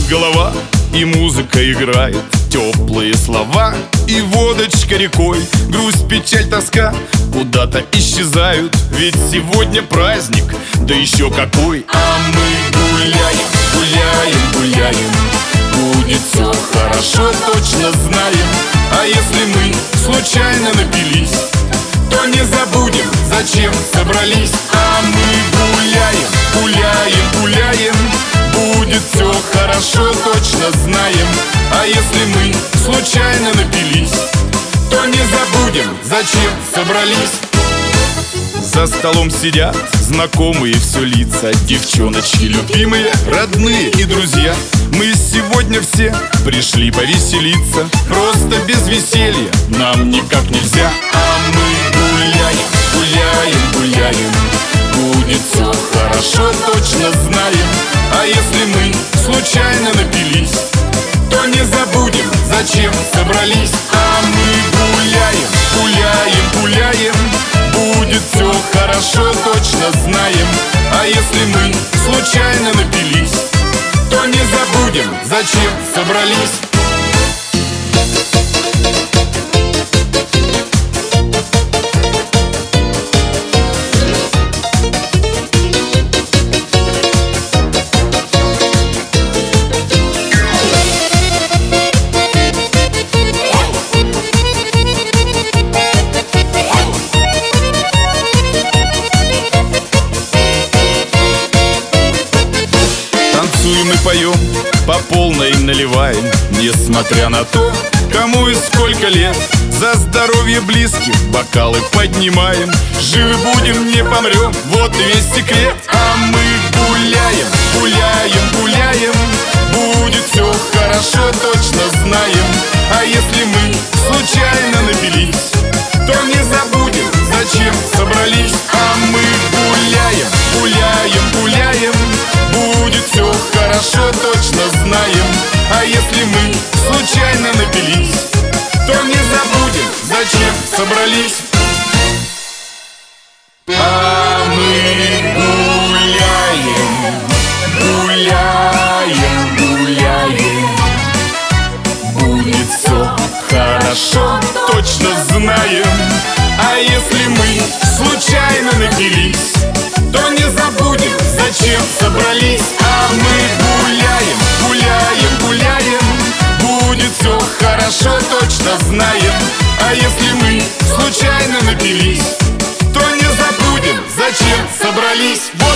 болит голова, и музыка играет теплые слова, и водочка рекой, грусть, печаль, тоска куда-то исчезают. Ведь сегодня праздник, да еще какой. А мы гуляем, гуляем, гуляем, будет все хорошо, точно знаем. А если мы случайно напились, то не забудем, зачем собрались. А мы гуляем, гуляем, гуляем, будет все хорошо, точно знаем. А если мы случайно напились, то не забудем, зачем собрались. За столом сидят знакомые все лица, девчоночки любимые, родные и друзья. Мы сегодня все пришли повеселиться, просто без веселья нам никак нельзя. А мы гуляем, гуляем, гуляем, будет все хорошо, точно знаем. А если мы случайно напились, то не забудем, зачем собрались. А мы гуляем, гуляем, гуляем, будет все хорошо, точно знаем. А если мы случайно напились, то не забудем, зачем собрались. Танцуем и поем, по полной наливаем, несмотря на то, кому и сколько лет. За здоровье близких бокалы поднимаем, живы будем, не помрем, вот и весь секрет. А мы гуляем, гуляем, гуляем, будет все хорошо, точно знаем. А если мы случайно напились, то не забудем, зачем собрались. А мы гуляем, гуляем, гуляем, будет все хорошо, точно знаем. А если мы случайно напились, то не забудем, зачем собрались. А мы гуляем, гуляем, гуляем, будет все хорошо, точно знаем. А если мы случайно напились, то не забудем, зачем собрались. А мы гуляем, гуляем, гуляем, будет все хорошо, точно знаем. А если мы случайно напились, то не забудем, зачем собрались. Вот